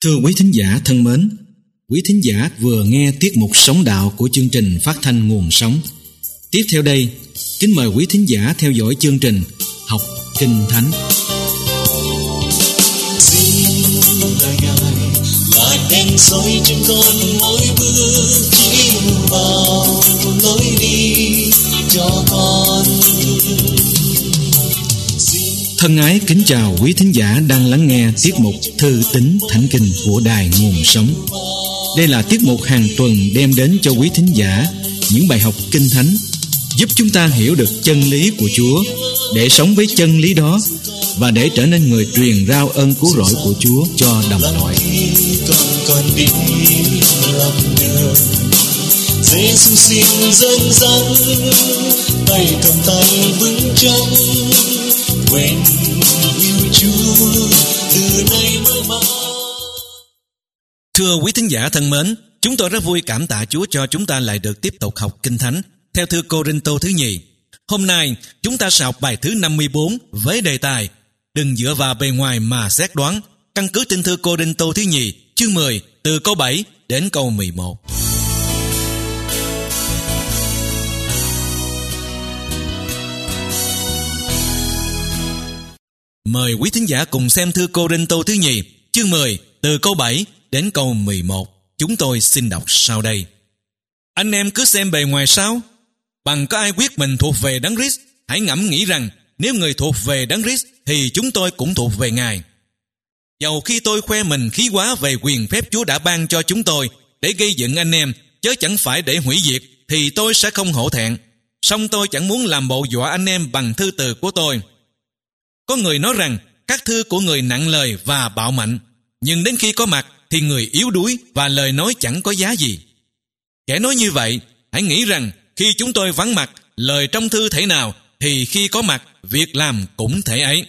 Thưa quý thính giả thân mến, quý thính giả vừa nghe tiết mục Sống Đạo của chương trình phát thanh Nguồn Sống. Tiếp theo đây, kính mời quý thính giả theo dõi chương trình Học Kinh Thánh. Là đèn soi trên con mỗi bước chiếu vào lối đi cho con. Thân ái kính chào quý thính giả đang lắng nghe tiết mục Thư tín Thánh Kinh của Đài Nguồn Sống. Đây là tiết mục hàng tuần đem đến cho quý thính giả những bài học Kinh Thánh, giúp chúng ta hiểu được chân lý của Chúa, để sống với chân lý đó và để trở nên người truyền rao ơn cứu rỗi của Chúa cho đồng loại. Con đi làm đường, Giê-xu xin dẫn dắt, tay cầm tay vững chắc, quên yêu Chúa từ nay mãi mãi. Thưa quý thính giả thân mến, chúng tôi rất vui cảm tạ Chúa cho chúng ta lại được tiếp tục học Kinh Thánh theo thư Cô-rinh-tô thứ nhì. Hôm nay chúng ta sẽ học bài thứ 54 với đề tài Đừng dựa vào bề ngoài mà xét đoán, căn cứ trên thư Cô-rinh-tô thứ nhì chương 10 từ câu 7 đến câu 11. Mời quý thính giả cùng xem thư Cô-rinh-tô thứ nhì chương 10 từ câu 7 đến câu 11. Chúng tôi xin đọc sau đây. Anh em cứ xem bề ngoài sao? Bằng có ai quyết mình thuộc về Đấng Christ? Hãy ngẫm nghĩ rằng nếu người thuộc về Đấng Christ thì chúng tôi cũng thuộc về Ngài. Dầu khi tôi khoe mình khí quá về quyền phép Chúa đã ban cho chúng tôi để gây dựng anh em, chớ chẳng phải để hủy diệt, thì tôi sẽ không hổ thẹn. Song tôi chẳng muốn làm bộ dọa anh em bằng thư từ của tôi. Có người nói rằng các thư của người nặng lời và bạo mạnh, nhưng đến khi có mặt thì người yếu đuối và lời nói chẳng có giá gì. Kẻ nói như vậy, hãy nghĩ rằng khi chúng tôi vắng mặt, lời trong thư thể nào, thì khi có mặt, việc làm cũng thể ấy.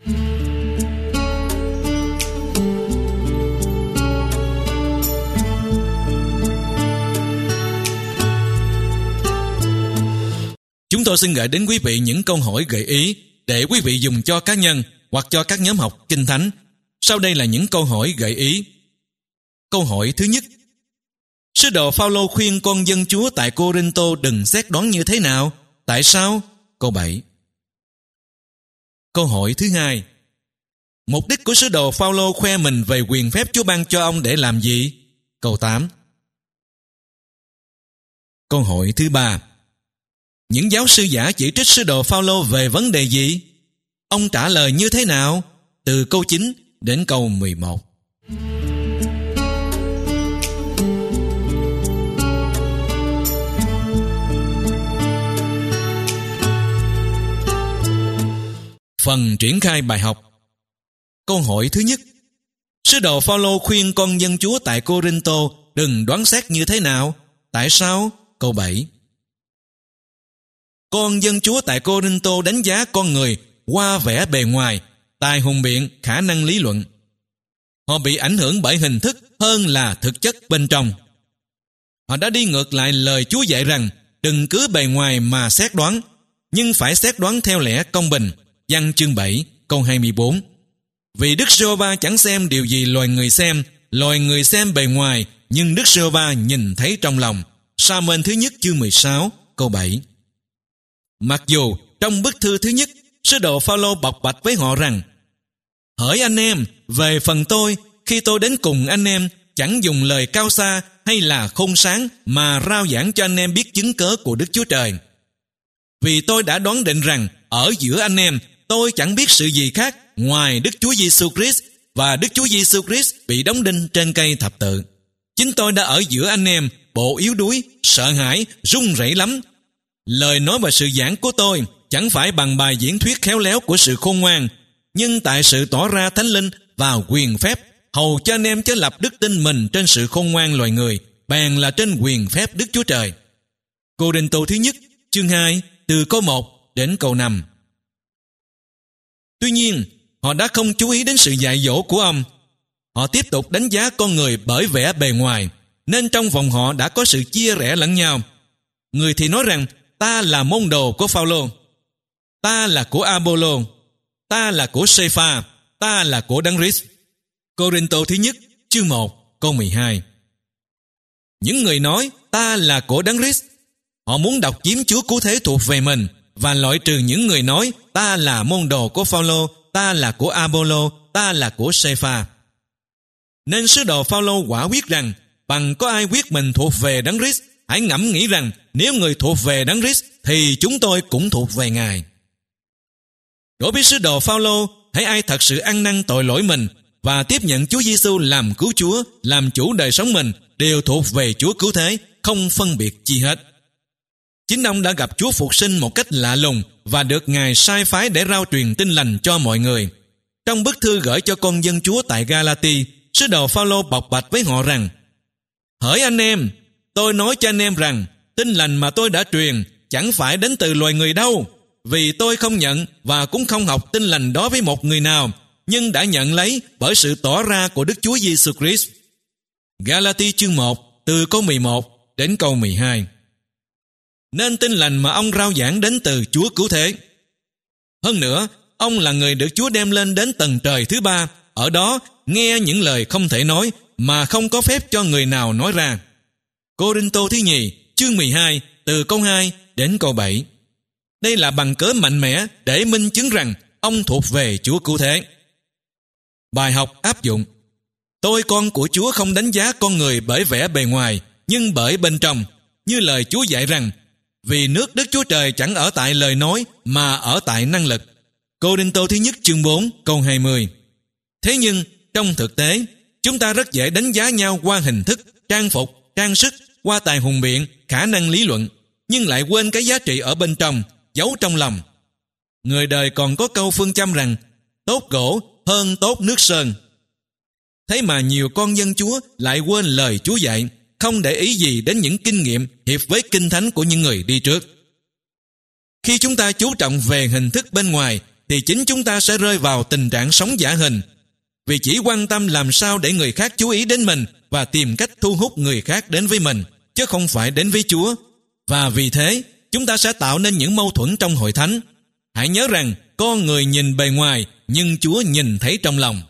Chúng tôi xin gửi đến quý vị những câu hỏi gợi ý để quý vị dùng cho cá nhân hoặc cho các nhóm học Kinh Thánh. Sau đây là những câu hỏi gợi ý. Câu hỏi thứ nhất: Sứ đồ Phao-lô khuyên con dân Chúa tại Cô-rinh-tô đừng xét đoán như thế nào? Tại sao? Câu 7. Câu hỏi thứ hai: Mục đích của sứ đồ Phao-lô khoe mình về quyền phép Chúa ban cho ông để làm gì? Câu 8. Câu hỏi thứ ba: Những giáo sư giả chỉ trích sứ đồ Phao-lô về vấn đề gì? Ông trả lời như thế nào? Từ câu 9 đến câu 11. Phần triển khai bài học. Câu hỏi thứ nhất: Sứ đồ Phao-lô khuyên con dân Chúa tại Cô-rinh-tô đừng đoán xét như thế nào? Tại sao? Câu 7. Con dân Chúa tại Cô-rinh-tô đánh giá con người qua vẻ bề ngoài, tài hùng biện, khả năng lý luận. Họ bị ảnh hưởng bởi hình thức hơn là thực chất bên trong. Họ đã đi ngược lại lời Chúa dạy rằng đừng cứ bề ngoài mà xét đoán, nhưng phải xét đoán theo lẽ công bình. Giăng chương 7 câu 24. Vì Đức Giê-hô-va chẳng xem điều gì loài người xem bề ngoài, nhưng Đức Giê-hô-va nhìn thấy trong lòng. Sa-muên thứ nhất chương 16 câu 7. Mặc dù trong bức thư thứ nhất, sứ đồ Phao-lô bộc bạch với họ rằng: Hỡi anh em, về phần tôi, khi tôi đến cùng anh em, chẳng dùng lời cao xa hay là khôn sáng mà rao giảng cho anh em biết chứng cớ của Đức Chúa Trời. Vì tôi đã đoán định rằng ở giữa anh em, tôi chẳng biết sự gì khác ngoài Đức Chúa Giê-xu Christ, và Đức Chúa Giê-xu Christ bị đóng đinh trên cây thập tự. Chính tôi đã ở giữa anh em, bộ yếu đuối, sợ hãi, run rẩy lắm. Lời nói và sự giảng của tôi chẳng phải bằng bài diễn thuyết khéo léo của sự khôn ngoan, nhưng tại sự tỏ ra thánh linh và quyền phép, hầu cho anh em chớ lập đức tin mình trên sự khôn ngoan loài người, bèn là trên quyền phép Đức Chúa Trời. Cô-rinh-tô thứ nhất chương 2 từ câu 1 đến câu 5. Tuy nhiên, họ đã không chú ý đến sự dạy dỗ của ông. Họ tiếp tục đánh giá con người bởi vẻ bề ngoài, nên trong vòng họ đã có sự chia rẽ lẫn nhau. Người thì nói rằng ta là môn đồ của Phao-lô, ta là của A-bô-lô, ta là của Sê-pha, ta là của Đấng Christ. Cô-rinh-tô thứ nhất chương 1 câu 12. Những người nói ta là của Đấng Christ, họ muốn độc chiếm Chúa cứu thế thuộc về mình và loại trừ những người nói ta là môn đồ của Phao-lô, ta là của A-bô-lô, ta là của Sê-pha. Nên sứ đồ Phao-lô quả quyết rằng bằng có ai quyết mình thuộc về Đấng Christ, hãy ngẫm nghĩ rằng nếu người thuộc về Đấng Christ thì chúng tôi cũng thuộc về Ngài. Đối với sứ đồ Phao-lô, hãy ai thật sự ăn năn tội lỗi mình và tiếp nhận Chúa Giêsu làm cứu Chúa, làm chủ đời sống mình, đều thuộc về Chúa cứu thế, không phân biệt chi hết. Chính ông đã gặp Chúa phục sinh một cách lạ lùng và được Ngài sai phái để rao truyền tin lành cho mọi người. Trong bức thư gửi cho con dân Chúa tại Ga-la-ti, sứ đồ Phao-lô bộc bạch với họ rằng: hỡi anh em, tôi nói cho anh em rằng tin lành mà tôi đã truyền chẳng phải đến từ loài người đâu, vì tôi không nhận và cũng không học tin lành đó với một người nào, nhưng đã nhận lấy bởi sự tỏ ra của Đức Chúa Giêsu Christ. Ga-la-ti chương 1 từ câu 11 đến câu 12. Nên tin lành mà ông rao giảng đến từ Chúa cứu thế. Hơn nữa, ông là người được Chúa đem lên đến tầng trời thứ ba, ở đó nghe những lời không thể nói mà không có phép cho người nào nói ra. Cô-rinh-tô thứ nhì chương 12 từ câu 2 đến câu 7. Đây là bằng cớ mạnh mẽ để minh chứng rằng ông thuộc về Chúa cứu thế. Bài học áp dụng. Tôi con của Chúa không đánh giá con người bởi vẻ bề ngoài, nhưng bởi bên trong, như lời Chúa dạy rằng vì nước Đức Chúa Trời chẳng ở tại lời nói mà ở tại năng lực. Cô-rinh-tô thứ nhất chương 4 câu 20. Thế nhưng trong thực tế, chúng ta rất dễ đánh giá nhau qua hình thức, trang phục, trang sức, qua tài hùng biện, khả năng lý luận, nhưng lại quên cái giá trị ở bên trong, giấu trong lòng. Người đời còn có câu phương châm rằng tốt gỗ hơn tốt nước sơn. Thế mà nhiều con dân Chúa lại quên lời Chúa dạy, không để ý gì đến những kinh nghiệm hiệp với kinh thánh của những người đi trước. Khi chúng ta chú trọng về hình thức bên ngoài thì chính chúng ta sẽ rơi vào tình trạng sống giả hình, vì chỉ quan tâm làm sao để người khác chú ý đến mình và tìm cách thu hút người khác đến với mình, chứ không phải đến với Chúa. Và vì thế, chúng ta sẽ tạo nên những mâu thuẫn trong hội thánh. Hãy nhớ rằng con người nhìn bề ngoài, nhưng Chúa nhìn thấy trong lòng.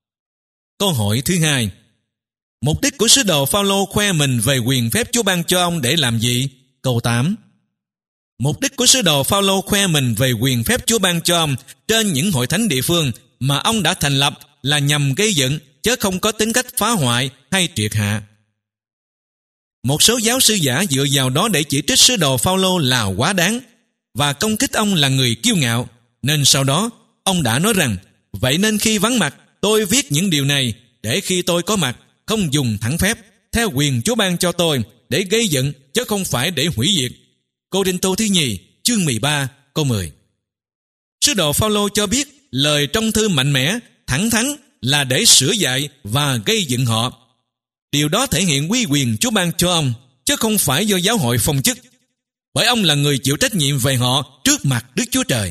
Câu hỏi thứ hai. Mục đích của sứ đồ Phao-lô khoe mình về quyền phép Chúa ban cho ông để làm gì? Câu 8. Mục đích của sứ đồ Phao-lô khoe mình về quyền phép Chúa ban cho ông trên những hội thánh địa phương mà ông đã thành lập là nhằm gây dựng, chứ không có tính cách phá hoại hay triệt hạ. Một số giáo sư giả dựa vào đó để chỉ trích sứ đồ Phao-lô là quá đáng và công kích ông là người kiêu ngạo, nên sau đó ông đã nói rằng vậy nên khi vắng mặt tôi viết những điều này để khi tôi có mặt không dùng thẳng phép theo quyền Chúa ban cho tôi để gây dựng, chứ không phải để hủy diệt. Cô-rinh-tô thứ nhì chương 13 câu 10. Sứ đồ Phao-lô cho biết lời trong thư mạnh mẽ, thẳng thắn là để sửa dạy và gây dựng họ. Điều đó thể hiện uy quyền Chúa ban cho ông, chứ không phải do giáo hội phong chức, bởi ông là người chịu trách nhiệm về họ trước mặt Đức Chúa Trời.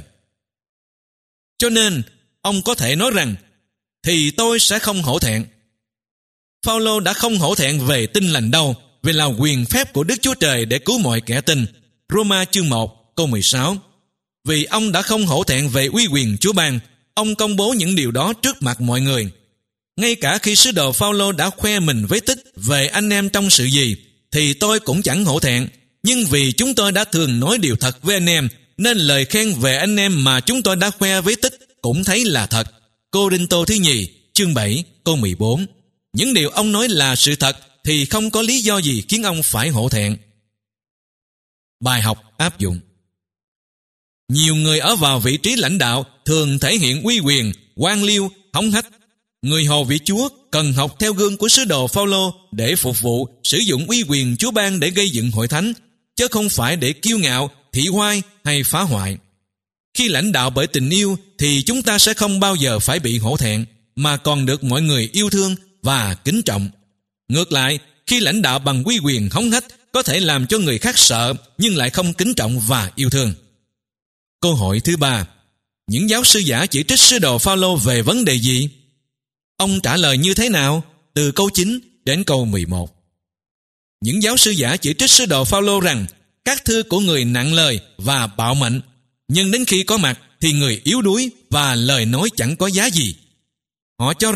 Cho nên ông có thể nói rằng thì tôi sẽ không hổ thẹn. Phao-lô đã không hổ thẹn về tin lành đâu, vì là quyền phép của Đức Chúa Trời để cứu mọi kẻ tin. Roma chương 1 câu 16. Vì ông đã không hổ thẹn về uy quyền Chúa ban, ông công bố những điều đó trước mặt mọi người. Ngay cả khi sứ đồ Phao-lô đã khoe mình với Tích về anh em trong sự gì, thì tôi cũng chẳng hổ thẹn. Nhưng vì chúng tôi đã thường nói điều thật với anh em, nên lời khen về anh em mà chúng tôi đã khoe với Tích cũng thấy là thật. Cô-rinh-tô thứ nhì chương 7 câu 14. Những điều ông nói là sự thật thì không có lý do gì khiến ông phải hổ thẹn. Bài học áp dụng. Nhiều người ở vào vị trí lãnh đạo thường thể hiện uy quyền, quan liêu, hống hách. Người hầu vị Chúa cần học theo gương của sứ đồ Phao-lô để phục vụ, sử dụng uy quyền Chúa ban để gây dựng hội thánh, chứ không phải để kiêu ngạo, thị hoai hay phá hoại. Khi lãnh đạo bởi tình yêu thì chúng ta sẽ không bao giờ phải bị hổ thẹn, mà còn được mọi người yêu thương và kính trọng. Ngược lại, khi lãnh đạo bằng uy quyền hống hách có thể làm cho người khác sợ nhưng lại không kính trọng và yêu thương. Câu hỏi thứ ba. Những giáo sư giả chỉ trích sứ đồ Phao-lô về vấn đề gì? Ông trả lời như thế nào? Từ câu 9 đến câu 11. Những giáo sư giả chỉ trích sứ đồ Phao-lô rằng các thư của người nặng lời và bạo mạnh, nhưng đến khi có mặt thì người yếu đuối và lời nói chẳng có giá gì. Họ cho rằng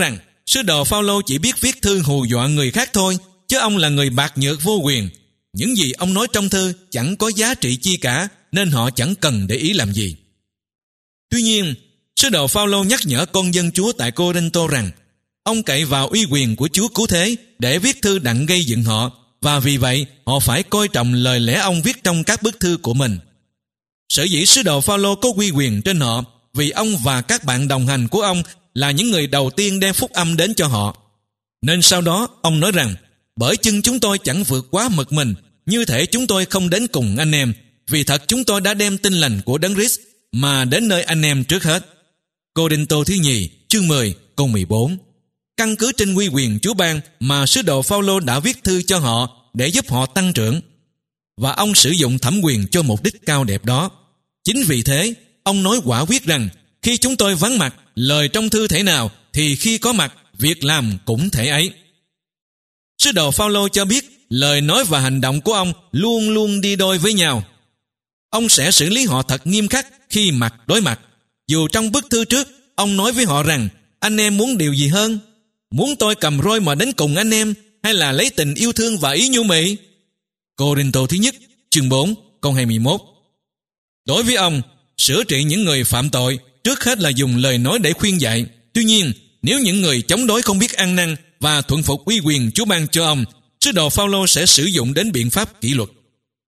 sứ đồ Phao-lô chỉ biết viết thư hù dọa người khác thôi, chứ ông là người bạc nhược vô quyền. Những gì ông nói trong thư chẳng có giá trị chi cả, nên họ chẳng cần để ý làm gì. Tuy nhiên, sứ đồ Phao-lô nhắc nhở con dân Chúa tại Cô-rinh-tô rằng ông cậy vào uy quyền của Chúa Cứu Thế để viết thư đặng gây dựng họ, và vì vậy họ phải coi trọng lời lẽ ông viết trong các bức thư của mình. Sở dĩ sứ đồ Phao-lô có uy quyền trên họ vì ông và các bạn đồng hành của ông là những người đầu tiên đem phúc âm đến cho họ. Nên sau đó ông nói rằng bởi chưng chúng tôi chẳng vượt quá mực mình, như thể chúng tôi không đến cùng anh em, vì thật chúng tôi đã đem tin lành của Đấng Christ mà đến nơi anh em trước hết. Cô-rinh-tô thứ nhì chương 10 câu 14. Căn cứ trên uy quyền Chúa ban mà sứ đồ Phao-lô đã viết thư cho họ để giúp họ tăng trưởng, và ông sử dụng thẩm quyền cho mục đích cao đẹp đó. Chính vì thế ông nói quả quyết rằng khi chúng tôi vắng mặt, lời trong thư thể nào thì khi có mặt, việc làm cũng thể ấy. Sứ đồ Phao-lô cho biết lời nói và hành động của ông luôn luôn đi đôi với nhau. Ông sẽ xử lý họ thật nghiêm khắc khi mặt đối mặt. Dù trong bức thư trước ông nói với họ rằng anh em muốn điều gì hơn? Muốn tôi cầm roi mà đến cùng anh em, hay là lấy tình yêu thương và ý nhu mị? Cô-rinh-tô thứ nhất chương 4 câu 21. Đối với ông, sửa trị những người phạm tội trước hết là dùng lời nói để khuyên dạy. Tuy nhiên, nếu những người chống đối không biết ăn năn và thuận phục uy quyền Chúa ban cho ông, sứ đồ Phao-lô sẽ sử dụng đến biện pháp kỷ luật.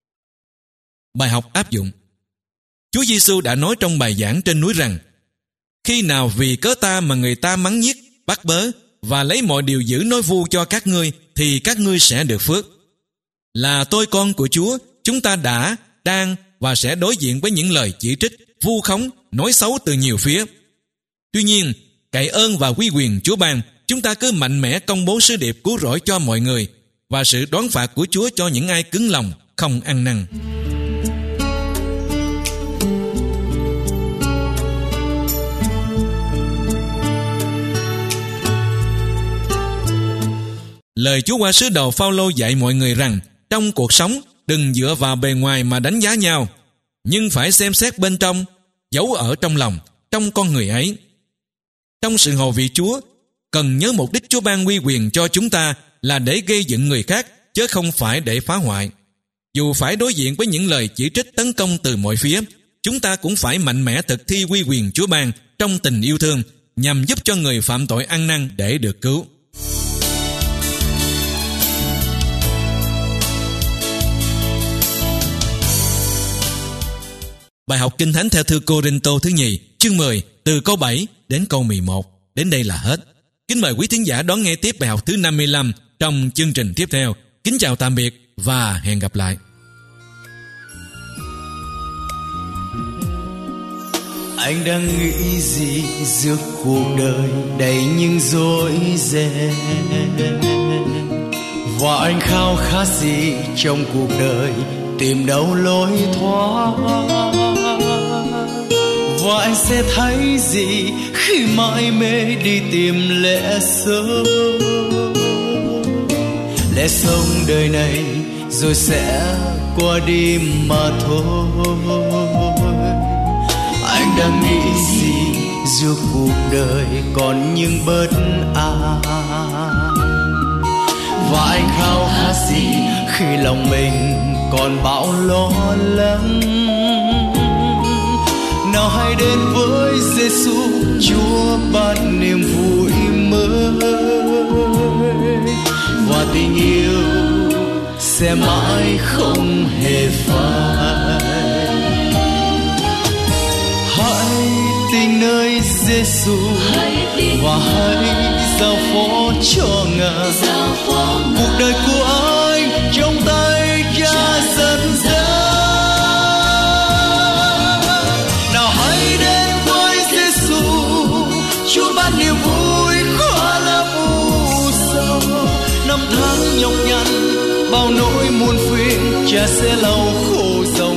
Bài học áp dụng. Chúa Giêsu đã nói trong bài giảng trên núi rằng khi nào vì cớ ta mà người ta mắng nhiếc, bắt bớ và lấy mọi điều dữ nói vu cho các ngươi, thì các ngươi sẽ được phước. Là tôi con của Chúa, chúng ta đã, đang và sẽ đối diện với những lời chỉ trích, vu khống, nói xấu từ nhiều phía. Tuy nhiên, cậy ơn và uy quyền Chúa ban, chúng ta cứ mạnh mẽ công bố sứ điệp cứu rỗi cho mọi người và sự đoán phạt của Chúa cho những ai cứng lòng, không ăn năn. Lời Chúa qua sứ đồ Phao-lô dạy mọi người rằng trong cuộc sống đừng dựa vào bề ngoài mà đánh giá nhau, nhưng phải xem xét bên trong, giấu ở trong lòng, trong con người ấy. Trong sự hầu vị Chúa, cần nhớ mục đích Chúa ban uy quyền cho chúng ta là để gây dựng người khác, chứ không phải để phá hoại. Dù phải đối diện với những lời chỉ trích tấn công từ mọi phía, chúng ta cũng phải mạnh mẽ thực thi uy quyền Chúa ban trong tình yêu thương, nhằm giúp cho người phạm tội ăn năn để được cứu. Bài học Kinh Thánh theo thư Cô-rinh-tô thứ nhì chương 10 từ câu 7 đến câu 11. Đến đây là hết. Kính mời quý thính giả đón nghe tiếp bài học thứ 55 trong chương trình tiếp theo. Kính chào tạm biệt và hẹn gặp lại. Anh đang nghĩ gì giữa cuộc đời đầy những rối ren, và anh khao khát gì trong cuộc đời tìm đâu lối thoát, và anh sẽ thấy gì khi mãi mê đi tìm lẽ sống đời này rồi sẽ qua đi mà thôi. Anh đang nghĩ gì giữa cuộc đời còn những bất an, và anh khao khát gì khi lòng mình còn bão lo lắng. Nào hãy đến với Giêsu, Chúa ban niềm vui mới, và tình yêu sẽ mãi không hề phai. Hãy tin nơi Giêsu và hãy giao phó cho Ngài cuộc đời của anh trong tay Cha dẫn dắt. Nào hãy đến với Giêsu, Chúa ban niềm vui khỏa lấp u sầu. Năm tháng nhọc nhằn bao nỗi muôn phiền, Cha sẽ lau khô dầu.